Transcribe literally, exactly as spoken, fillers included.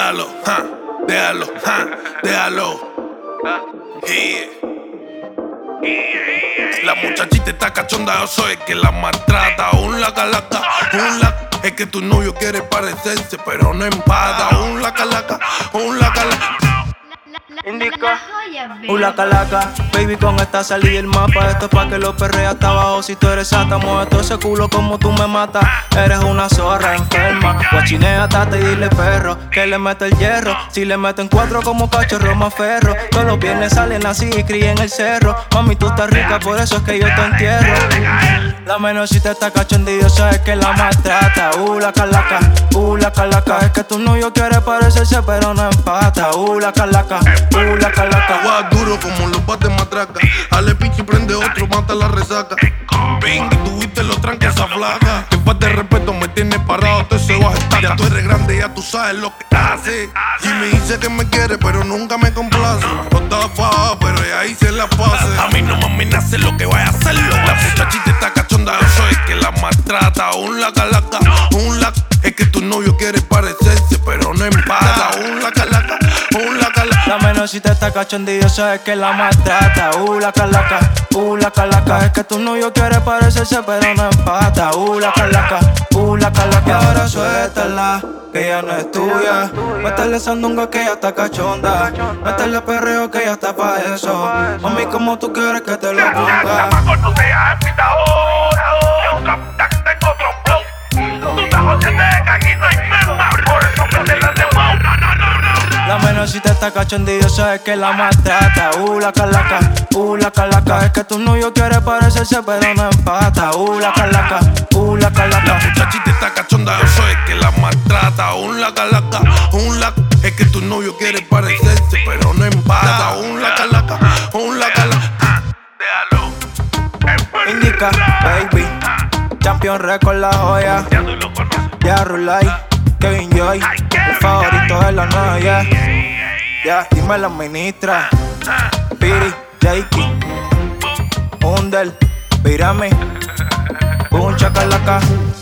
déjalo, ja, déjalo, ja, déjalo. Yeah. La muchachita está cachonda, yo soy el que la maltrata. Un laca laca, un laca. Es que tu novio quiere parecerse, pero no empata. Un laca laca, un laca laca. Indica, ula calaca, baby con esta salí el mapa. Esto es pa' que lo perre hasta abajo. Si tú eres sata, mueve todo ese culo como tú me matas. Eres una zorra enferma, guachinea, tata y dile perro que le mete el hierro. Si le meten cuatro como cachorro más ferro. Todos los viernes salen así y críen el cerro. Mami, tú estás rica, por eso es que yo te entierro. La menorcita está cachondillo, sabes que la maltrata. Ula calaca, ula calaca. Es que tu novio quiere parecerse, pero no empata. Ula calaca, ula calaca. Agua duro como los bates matraca. Ale pinche y prende otro, mata la resaca. Ping, y tuviste los tranques esa flaca. Que falta de respeto me tienes parado, te se baja estaca. Ya tú eres grande, ya tú sabes lo que haces. Y me dice que me quiere, pero nunca me complace. No estaba faja, pero ya hice la pase. A mí no me amenace lo que vaya a hacerlo. La muchachita está cachonda, yo soy el que la maltrata. Un laca laca, un laca. Es que tu novio quiere parecerse, pero no empata. Un laca laca, un laca laca. La menorcita está cachondillo, sabes que la maltrata. Ula calaca, ula calaca. Es que tu novio quiere parecerse, pero no empata. Ula calaca, ula calaca. Y ahora suéltala, que ya no es tuya. Métele sandunga que ya está cachonda. Métele perreo que ya está pa' eso. Mami, como tú quieres que te lo ponga. La menorcita está cachondillo, sabes que la maltrata. Ula calaca, ula calaca. Es que tu novio quiere parecerse, pero no empata. Ula calaca, ula calaca. La muchachita está cachonda, yo soy el que la maltrata. Un laca laca, un laca. Es que tu novio quiere parecerse, pero no empata. Un laca laca, un laca laca. Déjalo. Indica, baby. Champion Record, la joya. Ya Rulay, Kevin Joy. El favorito de la nueva, ya. Ya, dime la ministra. Piri, Jakey. Under, Virame. Un chacalaca.